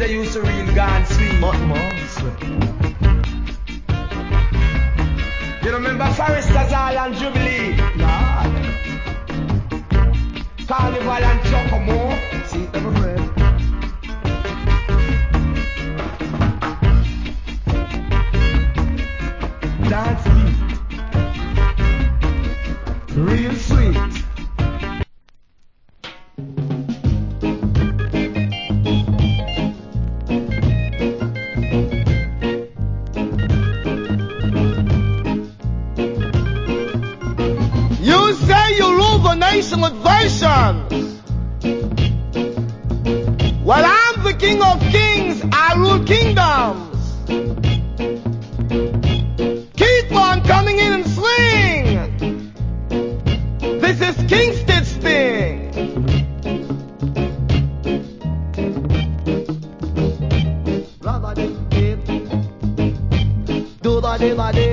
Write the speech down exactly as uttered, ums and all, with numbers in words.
they used to real gone sweet. But more sweet. You remember Foresters Hall and Jubilee? Lord. Carnival and Chocomo. See, ever friend. Dance beat. Real sweet. You say you rule the nation with versions. Well, I'm the king of kings. I rule kingdoms. Keep on coming in and swing. This is Kingstead's thing. Do da de da de.